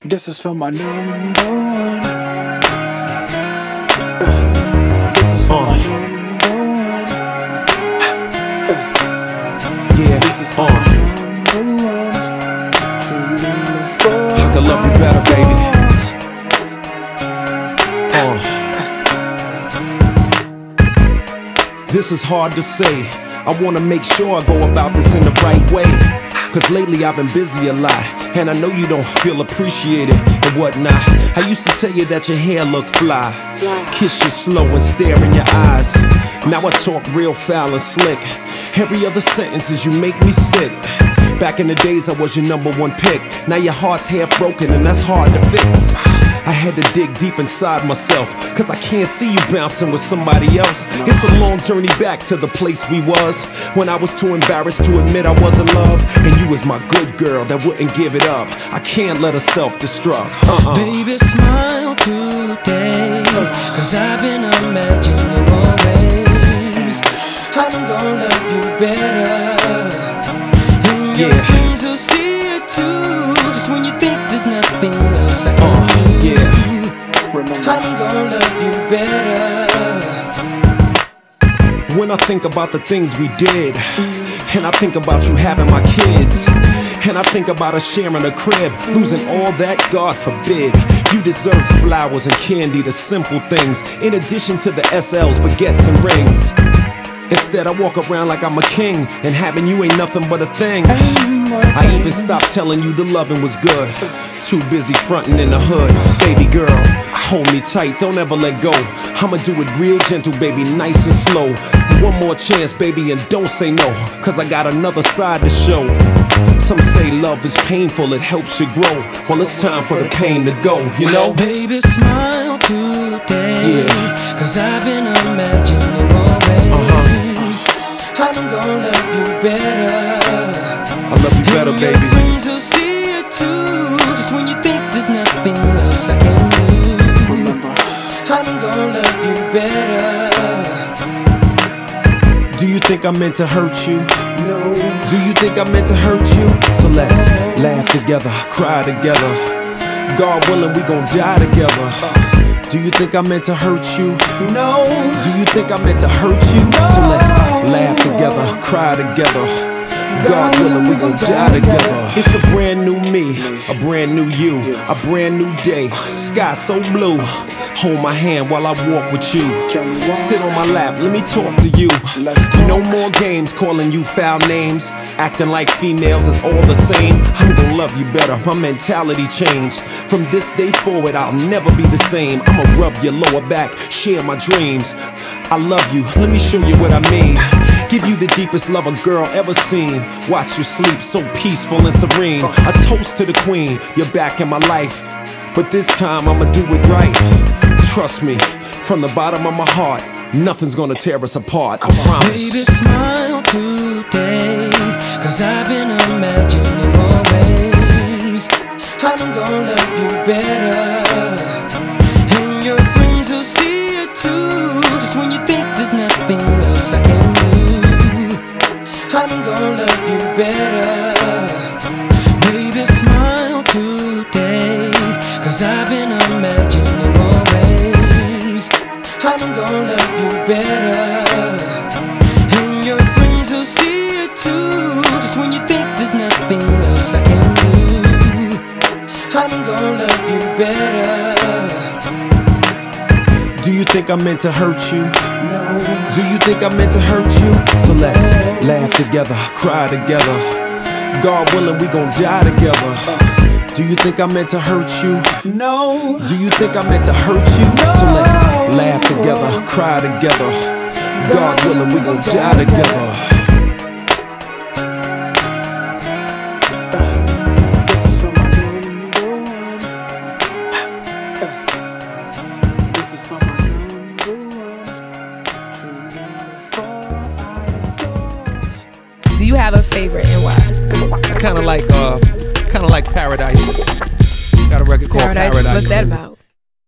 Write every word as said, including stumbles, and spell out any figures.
This is for my number one. Uh, this is for uh. my number one. Uh, yeah, this is for uh. my number one. Truly for I could love you better, baby. Uh. This is hard to say. I wanna make sure I go about this in the right way. Cause lately I've been busy a lot, and I know you don't feel appreciated and whatnot. I used to tell you that your hair looked fly, kiss you slow and stare in your eyes. Now I talk real foul and slick. Every other sentence is you make me sick. Back in the days I was your number one pick. Now your heart's half broken and that's hard to fix. I had to dig deep inside myself, cause I can't see you bouncing with somebody else. It's a long journey back to the place we was, when I was too embarrassed to admit I was in love. And you was my good girl that wouldn't give it up. I can't let her self-destruct. uh-uh. Baby, smile today, cause I've been imagining more ways I'm gonna love you better. And your Yeah. friends will see it too, just when you think there's nothing else I can Uh, do. yeah. Remember, I'm gonna love you better. When I think about the things we did, and I think about you having my kids, and I think about us sharing a crib, losing all that, God forbid. You deserve flowers and candy, the simple things, in addition to the S Ls, baguettes and rings. Instead I walk around like I'm a king, and having you ain't nothing but a thing. I even stopped telling you the loving was good, too busy fronting in the hood. Baby girl, hold me tight, don't ever let go. I'ma do it real gentle, baby, nice and slow. One more chance, baby, and don't say no, cause I got another side to show. Some say love is painful, it helps you grow. Well, it's time for the pain to go, you know? Baby, smile today, Yeah. cause I've been imagining more ways Uh-huh. I'm gonna love you better. I love you better, And your baby. friends will see it too, just when you think there's nothing else I can do. remember, I'm gonna love you better. Do you think I meant to hurt you? no. Do you think I meant to hurt you? So let's laugh together, cry together. God willing, we gon' die together. Do you think I meant to hurt you? No, Do you think I meant to hurt you? So let's laugh together, cry together. God willing, we gon' die together. It's a brand new me, a brand new you, a brand new day. Sky so blue. Hold my hand while I walk with you. can we walk? Sit on my lap, let me talk to you. Let's talk. No more games calling you foul names, acting like females is all the same. I'm gonna love you better, my mentality changed. From this day forward, I'll never be the same. I'ma rub your lower back, share my dreams. I love you, let me show you what I mean. Give you the deepest love a girl ever seen. Watch you sleep so peaceful and serene. A toast to the queen, you're back in my life. But this time I'ma do it right. Trust me, from the bottom of my heart, nothing's gonna tear us apart, I promise. Baby, smile today, cause I've been imagining more ways I'm gonna love you better. And your friends will see it too, just when you think there's nothing else I can do. I'm gonna love you better. Baby, smile today, cause I've been imagining more ways I'm gonna love you better. And your friends will see it too, just when you think there's nothing else I can do. I'm gonna love you better. Do you think I meant to hurt you? No, Do you think I meant to hurt you? So let's laugh together, cry together. God willing, we gon' die together. Do you think I meant to hurt you? no. Do you think I meant to hurt you? So let's laugh together, cry together. God willing, we gon' die together. This is for my number one. This is for my number one. Truly for I adore. Do you have a favorite and why? I kinda like, uh, kinda like Paradise. Got a record called Paradise. Paradise. What's that about?